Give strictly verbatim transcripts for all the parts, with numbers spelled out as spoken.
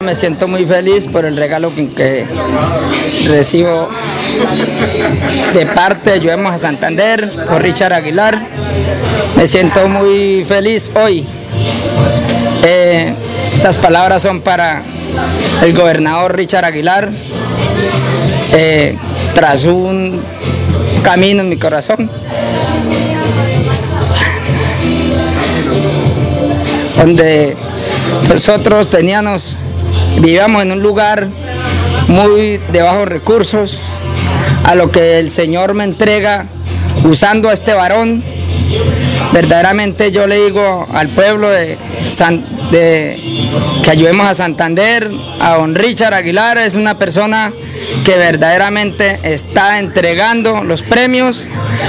me siento muy feliz por el regalo que, que recibo de parte de Ayudemos a Santander, por Richard Aguilar. Me siento muy feliz hoy. Eh, estas palabras son para el gobernador Richard Aguilar, eh, tras un camino en mi corazón, donde nosotros teníamos, vivíamos en un lugar muy de bajos recursos, a lo que el Señor me entrega usando a este varón. Verdaderamente yo le digo al pueblo de, San, de que Ayudemos a Santander, a don Richard Aguilar, es una persona que verdaderamente está entregando los premios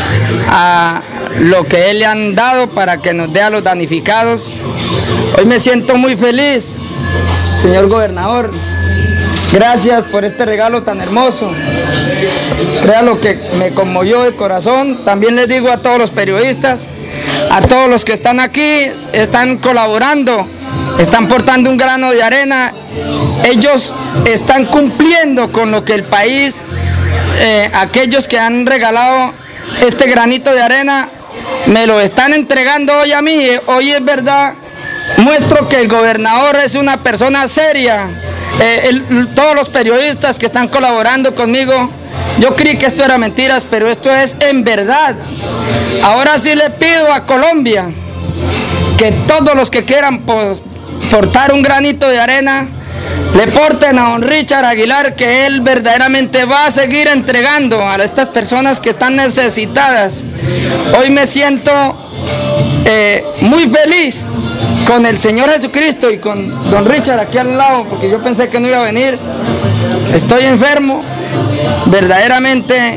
a lo que él le han dado para que nos dé a los damnificados. Hoy me siento muy feliz, señor gobernador. Gracias por este regalo tan hermoso. Crea lo que me conmovió de corazón. También les digo a todos los periodistas, a todos los que están aquí, están colaborando, están portando un grano de arena. Ellos están cumpliendo con lo que el país, eh, aquellos que han regalado este granito de arena, me lo están entregando hoy a mí. Hoy es verdad, muestro que el gobernador es una persona seria. Eh, el, todos los periodistas que están colaborando conmigo, yo creí que esto era mentiras, pero esto es en verdad. Ahora sí le pido a Colombia que todos los que quieran portar un granito de arena, le porten a don Richard Aguilar, que él verdaderamente va a seguir entregando a estas personas que están necesitadas. Hoy me siento eh, muy feliz con el Señor Jesucristo y con don Richard aquí al lado, porque yo pensé que no iba a venir. Estoy enfermo, verdaderamente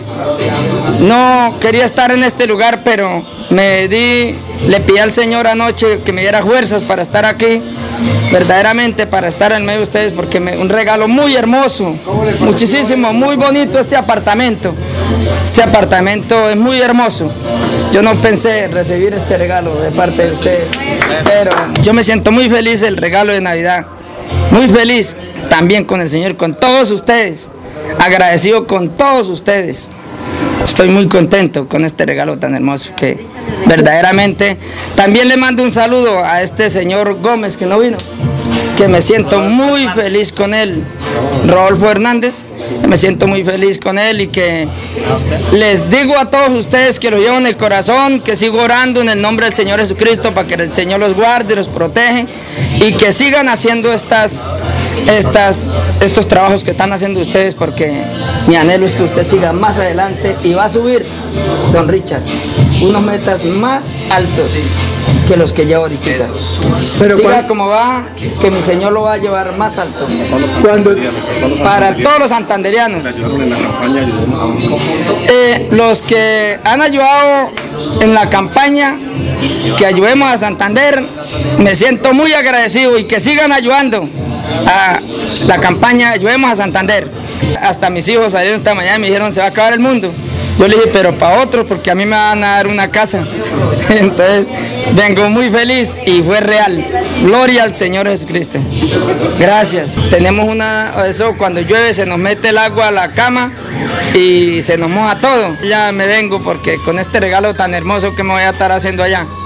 no quería estar en este lugar, pero me di, le pedí al Señor anoche que me diera fuerzas para estar aquí, verdaderamente para estar en medio de ustedes, porque me, un regalo muy hermoso, muchísimo, muy bonito este apartamento. Este apartamento es muy hermoso. Yo no pensé recibir este regalo de parte de ustedes, pero yo me siento muy feliz del regalo de Navidad, muy feliz también con el Señor, con todos ustedes, agradecido con todos ustedes. Estoy muy contento con este regalo tan hermoso, que verdaderamente también le mando un saludo a este señor Gómez que no vino, que me siento muy feliz con él, Rodolfo Hernández, me siento muy feliz con él, y que les digo a todos ustedes que lo llevo en el corazón, que sigo orando en el nombre del Señor Jesucristo para que el Señor los guarde, los protege, y que sigan haciendo estas, estas, estos trabajos que están haciendo ustedes, porque mi anhelo es que usted siga más adelante y va a subir, don Richard, unos metas más altos que los que llevo ahorita. Pero siga cuando, como va, que mi Señor lo va a llevar más alto. Cuando, para todos los santanderianos, eh, los que han ayudado en la campaña, que Ayudemos a Santander, me siento muy agradecido, y que sigan ayudando a la campaña Ayudemos a Santander. Hasta mis hijos salieron esta mañana y me dijeron: se va a acabar el mundo. Yo le dije: pero para otro, porque a mí me van a dar una casa. Entonces vengo muy feliz, y fue real. Gloria al Señor Jesucristo. Gracias. Tenemos una, eso cuando llueve se nos mete el agua a la cama y se nos moja todo. Ya me vengo porque con este regalo tan hermoso que me voy a estar haciendo allá.